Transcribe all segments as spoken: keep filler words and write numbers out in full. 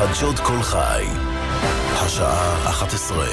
חדשות כל חי, השעה אחת עשרה.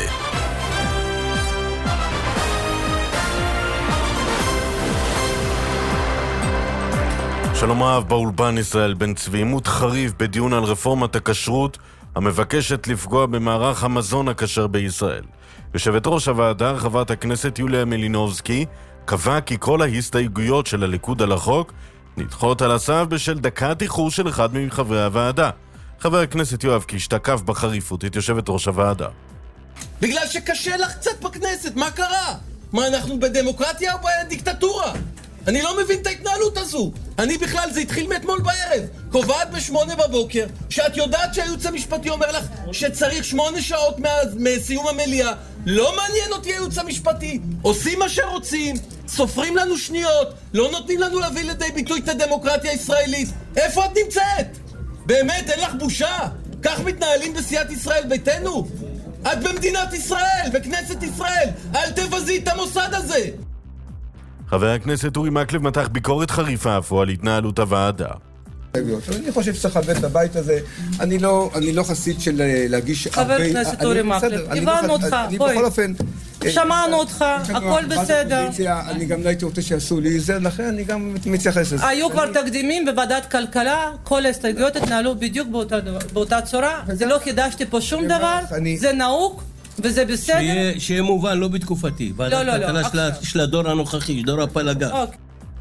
שלום רב, באולפן ישראל בן צבי. עימות חריף בדיון על רפורמת הכשרות המבקשת לפגוע במערך המזון הכשר בישראל. יושבת ראש הוועדה, חברת הכנסת יוליה מלינובסקי, קבעה כי כל ההסתייגויות של הליכוד על החוק נדחות על הסף בשל דקת איחור של אחד מחברי הוועדה. חבר הכנסת יואב קיש תקף בחריפות את יושבת ראש הוועדה. בגלל שקשה לך קצת בכנסת, מה קרה? מה, אנחנו בדמוקרטיה או בדיקטטורה? אני לא מבין את ההתנהלות הזו. אני בכלל, זה התחיל מאתמול בערב. קובעת בשמונה בבוקר, שאת יודעת שהייעוץ המשפטי אומר לך שצריך שמונה שעות מסיום המליאה. לא מעניין אותי הייעוץ המשפטי. עושים מה שרוצים, סופרים לנו שניות, לא נותנים לנו להביא לידי ביטוי את הדמוקרטיה הישראלית. איפה את נמצאת? באמת, אין לך בושה? כך מתנהלים בסיעת ישראל ביתנו? את במדינת ישראל, בכנסת ישראל. אל תבזי את המוסד הזה. חבר הכנסת אורי מקלב מתח ביקורת חריפה אפוא על התנהלות הוועדה. אני חושב שצריך לכבד את הבית הזה. אני לא, אני לא חסיד של להגיש הרבה... חבר הכנסת אורי מקלב, הבנו אותך, בואי. בכל אופן... שמענו אותך, הכל בסדר. אני גם לא הייתי רוצה שיעשו לי זה, לכן אני גם מתייחס לזה. היו כבר תקדימים בוועדת כלכלה, כל ההסתייגויות התנהלו בדיוק באותה צורה. זה לא חידשתי פה שום דבר, זה נהוג. וזה בסדר? שיהיה, שיהיה מובן, לא בתקופתי. לא, לא, לא. ועדת הכלכלה של הדור הנוכחי, דור הפלגה. אוקיי.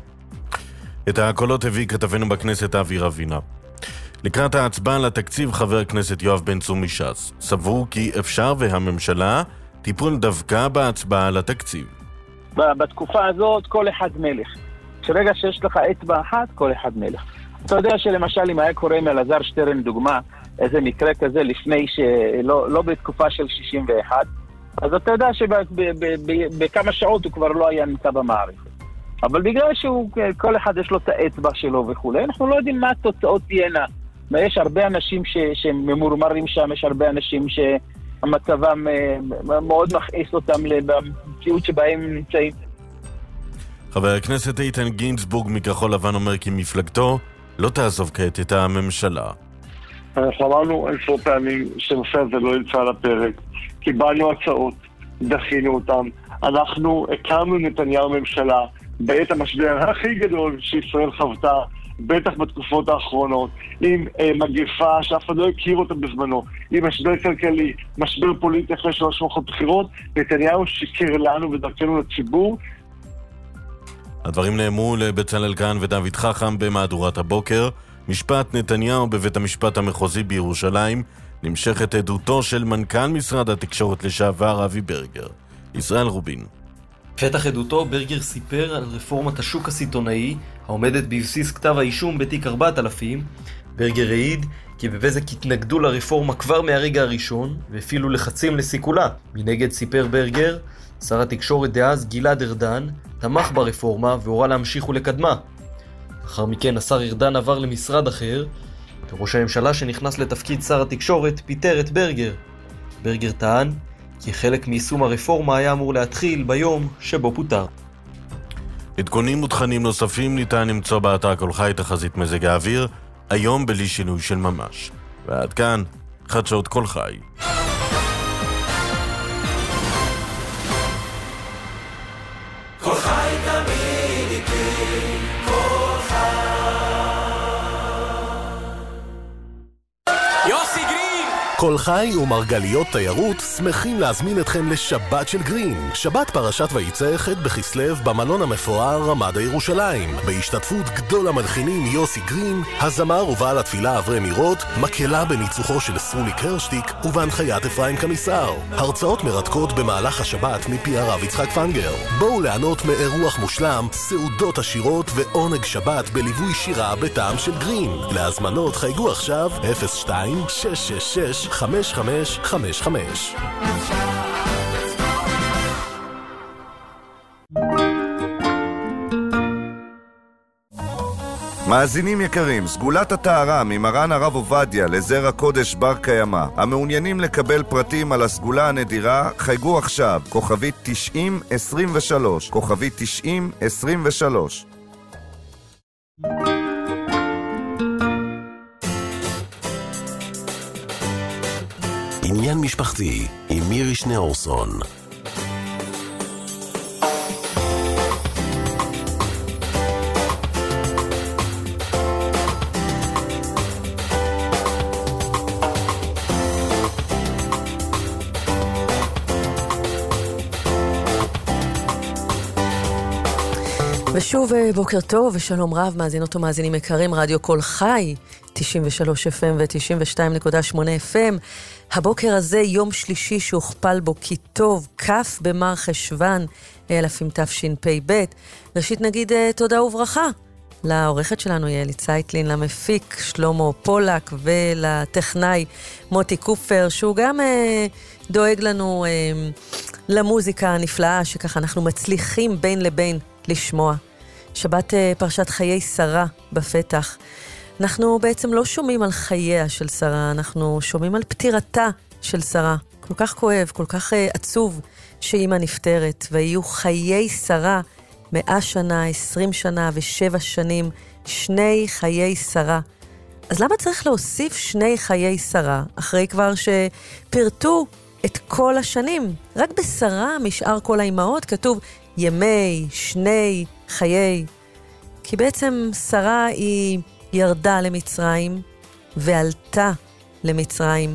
את הקולות הביא כתבנו בכנסת אבי רבינה. לקראת ההצבעה לתקציב, חבר הכנסת יואב בן צור מש"ס סבור כי אפשר והממשלה טיפול דווקא בהצבעה לתקציב. בתקופה הזאת כל אחד מלך. כשרגע שיש לך אצבע אחת, כל אחד מלך. אתה יודע שלמשל אם היה קורא מאלעזר שטרן דוגמה, איזה מקרה כזה לפני שלא לא בתקופה של שישים ואחת, אז אתה יודע שבכמה שעות הוא כבר לא היה נמצא במערכת. אבל בגלל שכל אחד יש לו את האצבע שלו וכו', אנחנו לא יודעים מה התוצאות תהיינה. יש הרבה אנשים ש, שממורמרים שם, יש הרבה אנשים שהמצבם מאוד מכעיס אותם במציאות שבהם הם נמצאים. חבר הכנסת איתן גינזבורג מכחול לבן אומר כי מפלגתו לא תעזוב כעת את הממשלה. אנחנו אמרנו עשר פעמים שנושא הזה לא יצא על הפרק. קיבלנו הצעות, דחינו אותם. אנחנו הקמנו נתניהו ממשלה בעת המשבר הכי גדול שישראל חוותה, בטח בתקופות האחרונות, עם אה, מגפה שאף אחד לא הכיר אותה בזמנו, עם משבר כלכלי, משבר פוליטי אחרי שלוש מערכות בחירות. נתניהו שיקר לנו ודרכנו לציבור. הדברים נאמרו לבצלאל כהן ודוד חכם במהדורת הבוקר. משפט נתניהו בבית המשפט המחוזי בירושלים. נמשכת עדותו של מנכ"ל משרד התקשורת לשעבר אבי ברגר. ישראל רובין. פתח עדותו ברגר סיפר על רפורמת השוק הסיטונאי העומדת בבסיס כתב האישום בתיק ארבעת אלפים. ברגר העיד כי בבזק התנגדו לרפורמה כבר מהרגע הראשון והפעילו לחצים לסיכולה. מנגד סיפר ברגר, שר התקשורת דאז גלעד ארדן תמך ברפורמה והורה להמשיך ולקדמה. לאחר מכן השר ארדן עבר למשרד אחר, וראש הממשלה שנכנס לתפקיד שר התקשורת פיטר את ברגר. ברגר טען כי חלק מיישום הרפורמה היה אמור להתחיל ביום שבו פוטר. עדכונים ותכנים נוספים ניתן למצוא באתר כל חי תחזית מזג האוויר, היום בלי שינוי של ממש. ועד כאן, חדשות כל חי. כל חי תמיד איתי, כל חי. יוסי גרין! כל חי ומרגליות תיירות שמחים להזמין אתכם לשבת של גרין. שבת פרשת ויצא ח' בכסלו במלון המפואר רמדה ירושלים. בהשתתפות גדול המלחינים יוסי גרין, הזמר ובעל התפילה אברהם מירות, מקהלה בניצוחו של סרולי קרשטיק ובהנחיית אפרים קמיסר. הרצאות מרתקות במהלך השבת מפי הרב יצחק פנגר. בואו ליהנות מאירוח מושלם, סעודות עשירות ועונג שבת בליווי שירה בטעם של גרין. להזמנות חייגו עכשיו אפס שתיים שש שש שש חמש חמש חמש חמש. מאזינים יקרים, סגולת הטהרה ממרן הרב עובדיה לזרע קודש בר קיימא. המעוניינים לקבל פרטים על הסגולה הנדירה, חייגו עכשיו, כוכבית תשעים עשרים ושלוש, כוכבית תשעים עשרים ושלוש. עניין משפחתי עם מירי שניאורסון. ושוב בוקר טוב ושלום רב, מאזינות ומאזינים יקרים, רדיו קול חי, תשעים ושלוש אף אם ו-תשעים ושתיים נקודה שמונה אף אם. הבוקר הזה יום שלישי שהוכפל בו כי טוב, כף במר חשוון, אלפים תשפ"ב. ראשית נגיד תודה וברכה לעורכת שלנו יעלי צייטלין, למפיק שלמה פולק ולטכנאי מוטי קופר, שהוא גם אה, דואג לנו אה, למוזיקה הנפלאה שככה אנחנו מצליחים בין לבין לשמוע. שבת פרשת חיי שרה בפתח. אנחנו בעצם לא שומעים על חייה של שרה, אנחנו שומעים על פטירתה של שרה. כל כך כואב, כל כך עצוב שאימא נפטרת, ויהיו חיי שרה מאה שנה, עשרים שנה ושבע שנים, שני חיי שרה. אז למה צריך להוסיף שני חיי שרה, אחרי כבר שפרטו את כל השנים? רק בשרה משאר כל האימהות כתוב ימי, שני, חיי. כי בעצם שרה היא ירדה למצרים ועלתה למצרים,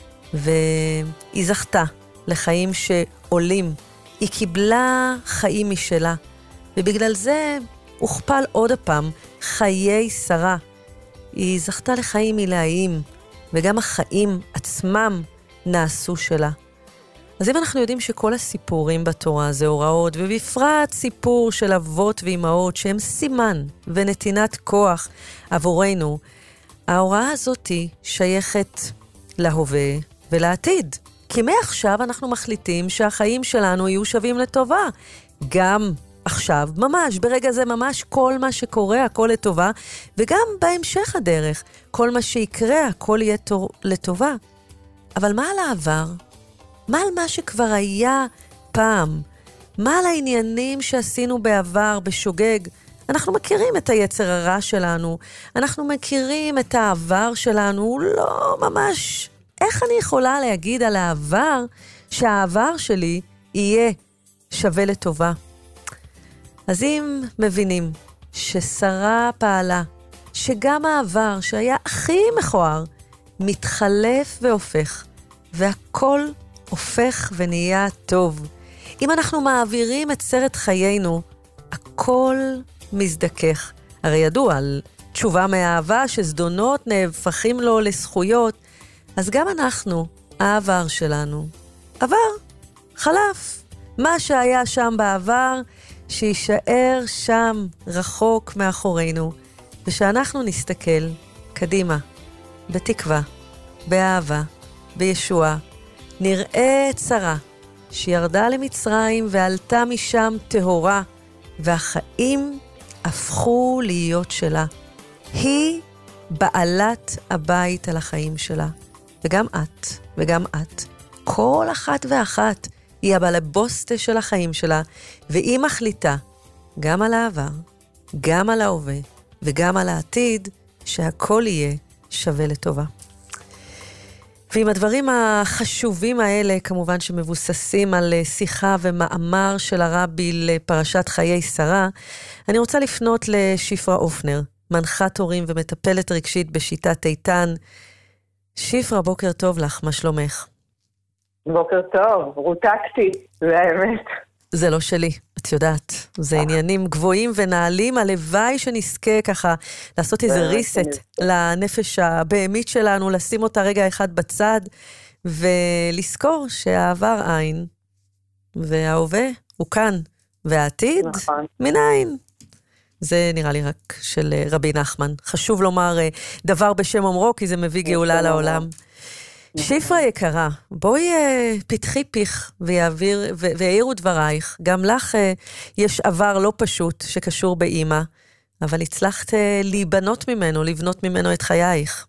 והיא זכתה לחיים שעולים. היא קיבלה חיים משלה, ובגלל זה הוכפל עוד הפעם חיי שרה. היא זכתה לחיים מלאים, וגם החיים עצמם נעשו שלה. אז אם אנחנו יודעים שכל הסיפורים בתורה זה הוראות, ובפרט סיפור של אבות ואימהות שהם סימן ונתינת כוח עבורנו, ההוראה הזאת שייכת להווה ולעתיד. כי מעכשיו אנחנו מחליטים שהחיים שלנו יהיו שווים לטובה. גם עכשיו, ממש, ברגע זה ממש, כל מה שקורה, הכל לטובה, וגם בהמשך הדרך, כל מה שיקרה, הכל יהיה לטובה. אבל מה על העבר? מה על מה שכבר היה פעם? מה על העניינים שעשינו בעבר בשוגג? אנחנו מכירים את היצר הרע שלנו, אנחנו מכירים את העבר שלנו, לא ממש. איך אני יכולה להגיד על העבר שהעבר שלי יהיה שווה לטובה? אז אם מבינים ששרה פעלה, שגם העבר שהיה הכי מכוער, מתחלף והופך, והכל הופך ונהיה טוב. אם אנחנו מעבירים את סרט חיינו, הכל מזדכך. הרי ידוע על תשובה מהאהבה שזדונות נהפכים לו לזכויות, אז גם אנחנו, העבר שלנו, עבר, חלף. מה שהיה שם בעבר, שישאר שם רחוק מאחורינו, ושאנחנו נסתכל קדימה, בתקווה, באהבה, בישועה, נראה את שרה שירדה למצרים ועלתה משם טהורה, והחיים הפכו להיות שלה. היא בעלת הבית על החיים שלה. וגם את, וגם את, כל אחת ואחת היא הבלבוסטה של החיים שלה, והיא מחליטה גם על העבר, גם על ההווה, וגם על העתיד, שהכל יהיה שווה לטובה. ועם הדברים החשובים האלה, כמובן שמבוססים על שיחה ומאמר של הרבי לפרשת חיי שרה, אני רוצה לפנות לשפרה אופנר, מנחת הורים ומטפלת רגשית בשיטת איתן. שפרה, בוקר טוב לך, מה שלומך? בוקר טוב, רותקתי, זה האמת. זה לא שלי, את יודעת. זה עניינים גבוהים ונעלים, הלוואי שנזכה ככה לעשות איזה ריסט לנפש הבהמית שלנו, לשים אותה רגע אחד בצד, ולזכור שהעבר עין, וההווה הוא כאן, והעתיד מנין. זה נראה לי רק של רבי נחמן. חשוב לומר דבר בשם אומרו, כי זה מביא גאולה לעולם. שפרה יקרה, בואי פתחי פיך ויעביר, ויעירו דברייך. גם לך יש עבר לא פשוט שקשור באמא, אבל הצלחת להיבנות ממנו, לבנות ממנו את חייך.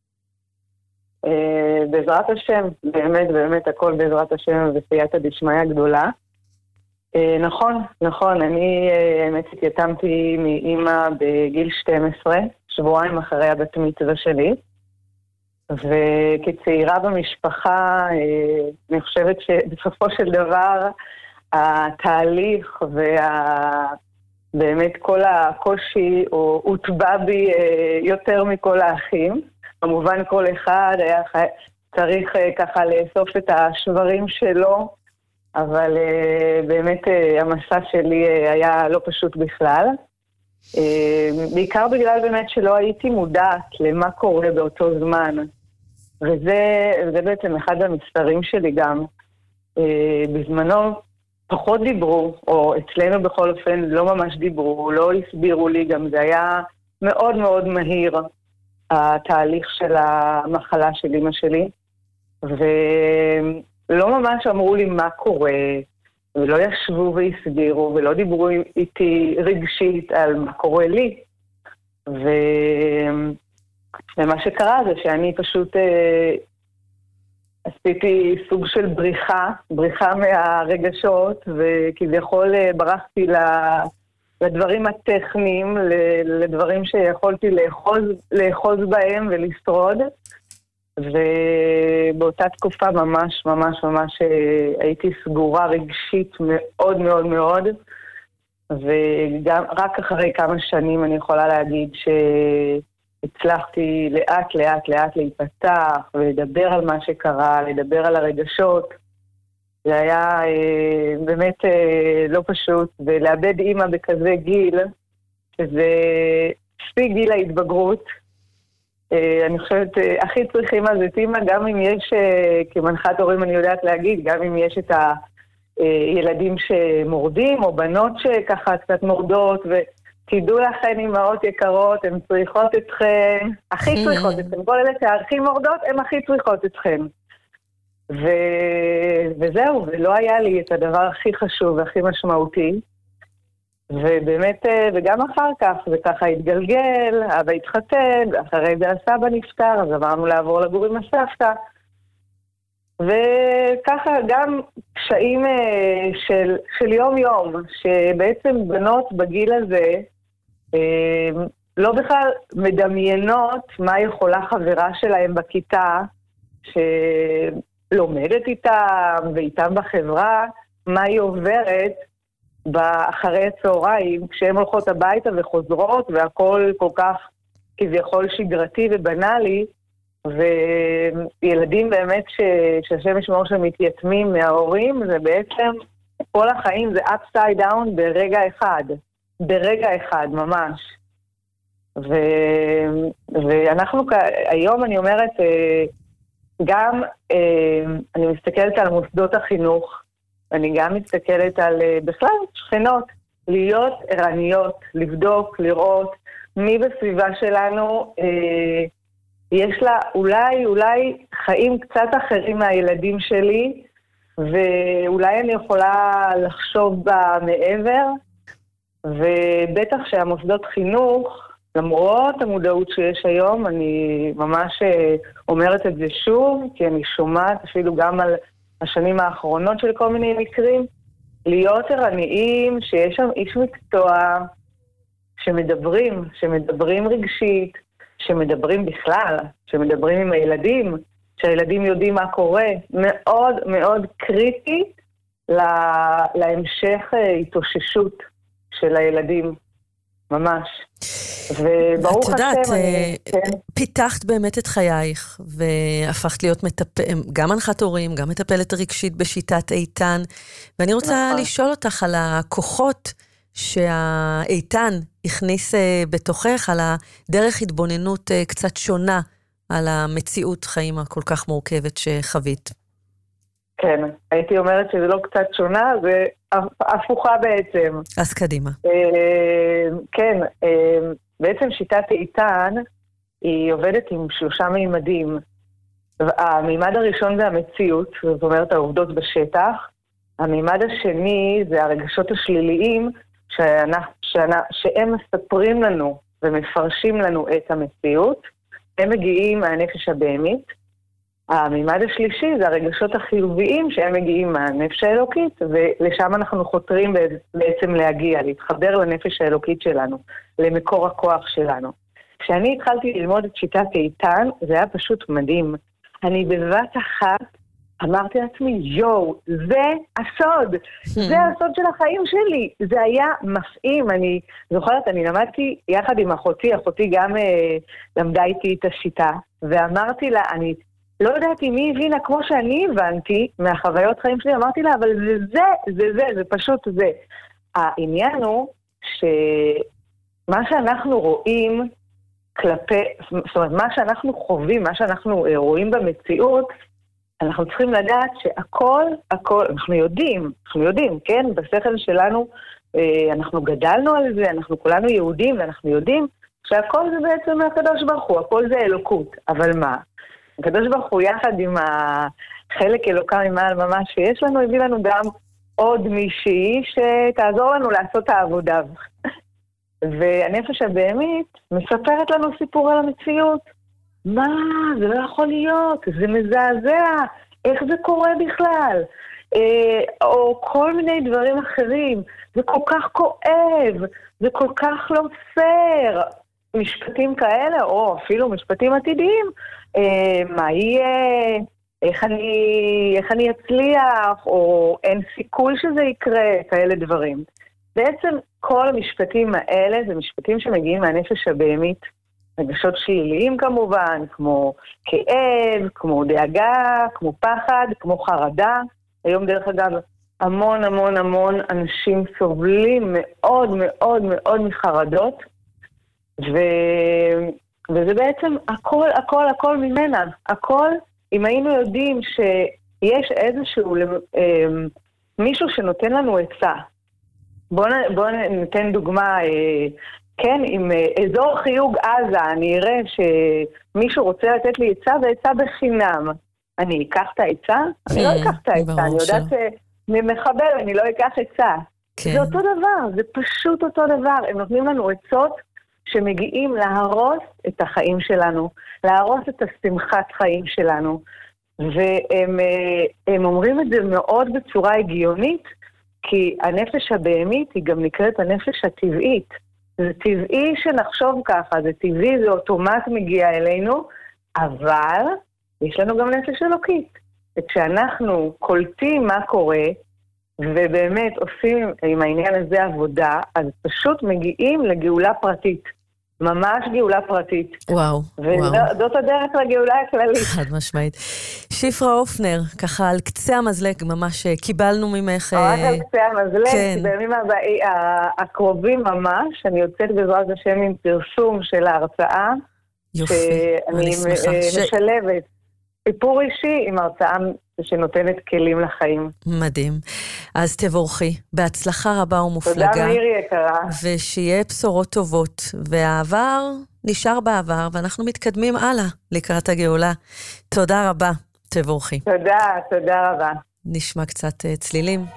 בעזרת השם, באמת, באמת, הכל בעזרת השם וסייעתא דשמיא גדולה. נכון, נכון, אני האמת התייתמתי מאמא בגיל שתים עשרה, שבועיים אחרי הבת מצווה שלי. וכצעירה במשפחה, אני חושבת שבסופו של דבר, התהליך ובאמת כל הקושי הוטבע בי יותר מכל האחים. כמובן כל אחד היה צריך ככה לאסוף את השברים שלו, אבל באמת המסע שלי היה לא פשוט בכלל. בעיקר בגלל באמת שלא הייתי מודעת למה קורה באותו זמן. וזה, וזה בעצם אחד המספרים שלי גם. בזמנו פחות דיברו, או אצלנו בכל אופן לא ממש דיברו, לא הסבירו לי, גם זה היה מאוד מאוד מהיר, התהליך של המחלה של אמא שלי. ולא ממש אמרו לי מה קורה, ולא ישבו והסבירו, ולא דיברו איתי רגשית על מה קורה לי. ו... ומה שקרה זה שאני פשוט אה, עשיתי סוג של בריחה, בריחה מהרגשות, וכביכול אה, ברחתי לדברים הטכניים, לדברים שיכולתי לאחוז, לאחוז בהם ולשרוד. ובאותה תקופה ממש ממש ממש הייתי סגורה רגשית מאוד מאוד מאוד, וגם רק אחרי כמה שנים אני יכולה להגיד שהצלחתי לאט לאט לאט להיפתח ולדבר על מה שקרה, לדבר על הרגשות. זה היה אה, באמת אה, לא פשוט, ולאבד אימא בכזה גיל, שזה ספי גיל ההתבגרות. אני חושבת, הכי צריכים אז את אימא, גם אם יש, כמנחת הורים אני יודעת להגיד, גם אם יש את הילדים שמורדים, או בנות שככה קצת מורדות, ותדעו לכן אימהות יקרות, הן צריכות אתכן, הכי צריכות אתכן, כל אלה שהכי מורדות, הן הכי צריכות אתכן. ו... וזהו, ולא היה לי את הדבר הכי חשוב והכי משמעותי, ובאמת, וגם אחר כך, זה ככה התגלגל, אבא התחתן, אחרי זה הסבא נפטר, אז עברנו לעבור לגור עם הסבתא. וככה גם קשיים של, של יום יום, שבעצם בנות בגיל הזה, לא בכלל מדמיינות מה יכולה חברה שלהם בכיתה, שלומדת איתם ואיתם בחברה, מה היא עוברת, באחרי הצהריים, כשהן הולכות הביתה וחוזרות, והכל כל כך כביכול שגרתי ובנאלי, וילדים באמת שהשם ישמור שמתייתמים מההורים, זה בעצם כל החיים זה upside down ברגע אחד, ברגע אחד ממש. ו... ואנחנו היום אני אומרת, גם אני מסתכלת על מוסדות החינוך, אני גם מסתכלת על בכלל שכנות, להיות ערניות, לבדוק, לראות מי בסביבה שלנו אה, יש לה אולי, אולי חיים קצת אחרים מהילדים שלי, ואולי אני יכולה לחשוב בה מעבר, ובטח שהמוסדות חינוך, למרות המודעות שיש היום, אני ממש אומרת את זה שוב, כי אני שומעת אפילו גם על השנים האחרונות של כל מיני מקרים, להיות ערניים, שיש שם איש מקצוע שמדברים, שמדברים רגשית, שמדברים בכלל, שמדברים עם הילדים, שהילדים יודעים מה קורה, מאוד מאוד קריטי לה, להמשך התאוששות של הילדים, ממש. וברוך השם, את יודעת, אני, כן. פיתחת באמת את חייך, והפכת להיות מטפ... גם מנחת הורים, גם מטפלת רגשית בשיטת איתן, ואני רוצה נכון. לשאול אותך על הכוחות שהאיתן הכניס בתוכך, על הדרך התבוננות קצת שונה, על המציאות חיים הכל כך מורכבת שחווית. כן, הייתי אומרת שזה לא קצת שונה, זה הפוכה בעצם. אז קדימה. כן, בעצם שיטת איתן היא עובדת עם שלושה מימדים. המימד הראשון זה המציאות, זאת אומרת העובדות בשטח. המימד השני זה הרגשות השליליים שאנחנו, שאנחנו, שהם מספרים לנו ומפרשים לנו את המציאות. הם מגיעים מהנפש הבהמית. המימד השלישי זה הרגשות החיוביים שהם מגיעים מהנפש האלוקית, ולשם אנחנו חותרים בעצם להגיע, להתחבר לנפש האלוקית שלנו, למקור הכוח שלנו. כשאני התחלתי ללמוד את שיטת איתן, זה היה פשוט מדהים. אני בבת אחת אמרתי לעצמי, יו, זה הסוד, זה הסוד של החיים שלי. זה היה מפעים, אני זוכרת, אני למדתי יחד עם אחותי, אחותי גם אה, למדה איתי את השיטה, ואמרתי לה, אני לא יודעת אם היא הבינה כמו שאני הבנתי מהחוויות חיים שלי, אמרתי לה, אבל זה זה, זה זה, זה פשוט זה. העניין הוא שמה שאנחנו רואים כלפי, זאת אומרת, מה שאנחנו חווים, מה שאנחנו רואים במציאות, אנחנו צריכים לדעת שהכל, הכל, אנחנו יודעים, אנחנו יודעים, כן? בשכל שלנו, אנחנו גדלנו על זה, אנחנו כולנו יהודים, ואנחנו יודעים שהכל זה בעצם הקדוש ברוך הוא, הכל זה אלוקות. אבל מה? הקדוש ברוך הוא יחד עם החלק אלוקה ממעל ממש שיש לנו, הביא לנו גם עוד מישהי שתעזור לנו לעשות את העבודה. והנפש הבהמית מספרת לנו סיפור על המציאות. מה? זה לא יכול להיות, זה מזעזע, איך זה קורה בכלל? אה, או כל מיני דברים אחרים, זה כל כך כואב, זה כל כך לא פייר. משפטים כאלה, או אפילו משפטים עתידיים, אה, מה יהיה, איך אני, איך אני אצליח, או אין סיכוי שזה יקרה, כאלה דברים. בעצם כל המשפטים האלה, זה משפטים שמגיעים מהנפש הבהמית, רגשות שליליים כמובן, כמו כאב, כמו דאגה, כמו פחד, כמו חרדה. היום דרך אגב, המון המון המון אנשים סובלים מאוד מאוד מאוד מחרדות, ו... וזה בעצם הכל, הכל, הכל ממנה. הכל, אם היינו יודעים שיש איזשהו מישהו שנותן לנו עצה. בואו בוא ניתן דוגמה, כן, עם אזור חיוג עזה, אני אראה שמישהו רוצה לתת לי עצה ועצה בחינם. אני אקח את העצה? אני לא אקח את העצה, אני יודעת שמחבל, אני לא אקח עצה. זה אותו דבר, זה פשוט אותו דבר. הם נותנים לנו עצות שמגיעים להרוס את החיים שלנו, להרוס את השמחת חיים שלנו. והם הם אומרים את זה מאוד בצורה הגיונית, כי הנפש הבהמית היא גם נקראת הנפש הטבעית. זה טבעי שנחשוב ככה, זה טבעי, זה אוטומט מגיע אלינו, אבל יש לנו גם נפש אלוקית. וכשאנחנו קולטים מה קורה, ובאמת עושים עם העניין הזה עבודה, אז פשוט מגיעים לגאולה פרטית. ממש גאולה פרטית. וואו, וואו. וזאת הדרך לגאולה הכללית. חד משמעית. שפרה אופנר, ככה על קצה המזלג, ממש קיבלנו ממך... רק על קצה המזלג, כן. בימים הקרובים ממש, אני יוצאת בעזרת השם עם פרסום של ההרצאה. יופי, אני שמחה. משלבת סיפור אישי עם הרצאה שנותנת כלים לחיים. מדהים. אז תבורכי, בהצלחה רבה ומופלגה. תודה מירי יקרה. ושיהיה בשורות טובות, והעבר נשאר בעבר, ואנחנו מתקדמים הלאה לקראת הגאולה. תודה רבה, תבורכי. תודה, תודה רבה. נשמע קצת uh, צלילים.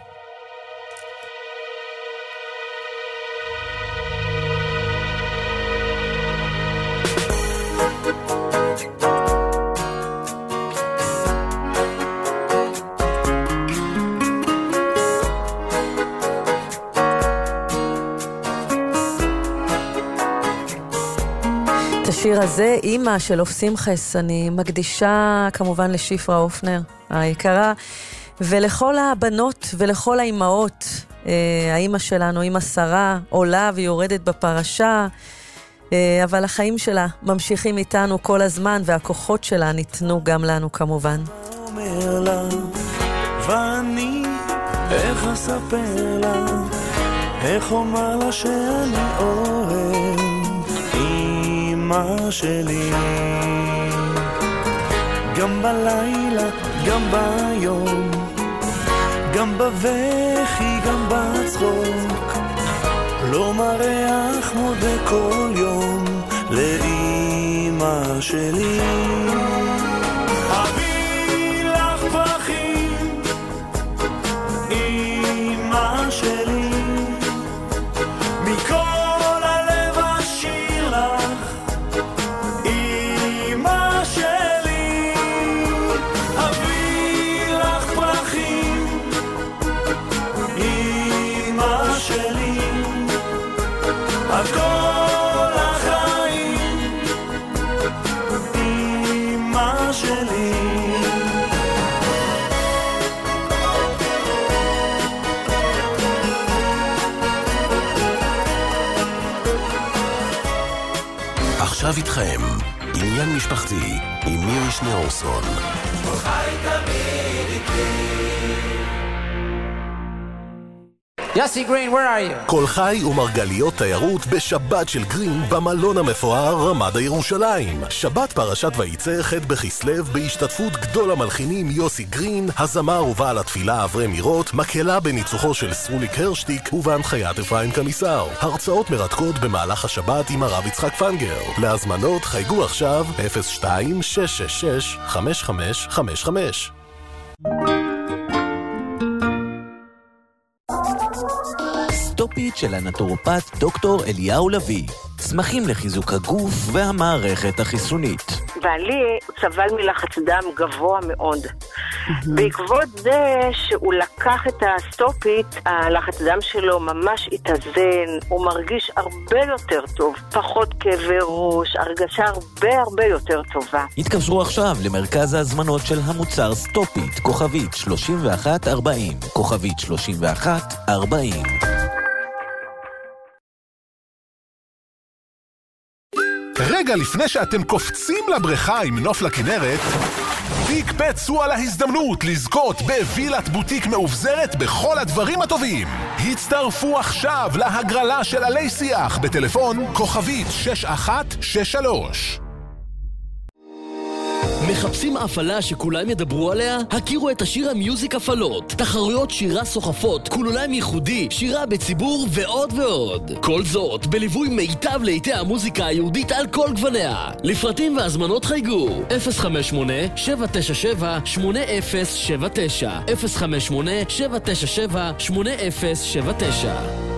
השיר הזה, אמא של אוף שמחס, אני מקדישה כמובן לשפרה אופנר היקרה, ולכל הבנות ולכל האימהות. האמא שלנו, אמא שרה, עולה ויורדת בפרשה, אבל החיים שלה ממשיכים איתנו כל הזמן, והכוחות שלה ניתנו גם לנו כמובן. אומר לה, ואני איך אספר לה, איך אומר לה שאני אוהב אמא שלי, גם בלילה, גם ביום, גם בבכי, גם בצחוק, לא מריח מודה כל יום לאמא שלי. אביא לך פרחים, אמא שלי, מכל על כל החיים עכשיו איתכם, עניין משפחתי עם מירי שניאורסון. כל חי תמיד איתי. יוסי גרין, where are you? כל חי ומרגליות תיירות בשבת של גרין במלון המפואר רמדה ירושלים. שבת פרשת וייצא ח' בכסלו בהשתתפות גדול המלחינים יוסי גרין, הזמר ובעל התפילה אברהם מירות, מקהלה בניצוחו של סרוליק הרשטיק ובהנחיית אפרים קמיסר. הרצאות מרתקות במהלך השבת עם הרב יצחק פנגר. להזמנות חייגו עכשיו אפס שתיים שש שש שש חמש חמש חמש חמש. סטופית של הנטורופט דוקטור אליהו לוי. צמחים לחיזוק הגוף והמערכת החיסונית. בעלי סבל מלחץ דם גבוה מאוד. בעקבות זה שהוא לקח את הסטופית, הלחץ דם שלו ממש התאזן, הוא מרגיש הרבה יותר טוב, פחות כאבי ראש, הרגשה הרבה הרבה יותר טובה. התקשרו עכשיו למרכז ההזמנות של המוצר סטופית, כוכבית שלושים ואחת ארבעים, כוכבית שלושים ואחת ארבעים. רגע לפני שאתם קופצים לבריכה עם נוף לכנרת, תקפצו על ההזדמנות לזכות בווילת בוטיק מאובזרת בכל הדברים הטובים. הצטרפו עכשיו להגרלה של עלי שיח בטלפון כוכבית שש אחת שש שלוש. מחפשים הפעלה שכולם ידברו עליה? הכירו את השיר המיוזיק הפעלות, תחרויות שירה סוחפות, כולולם ייחודי, שירה בציבור ועוד ועוד. כל זאת בליווי מיטב לעיתי המוזיקה היהודית על כל גווניה. לפרטים והזמנות חייגו אפס חמש שמונה שבע תשע שבע שמונה אפס שבע תשע אפס חמש שמונה שבע תשע שבע שמונה אפס שבע תשע.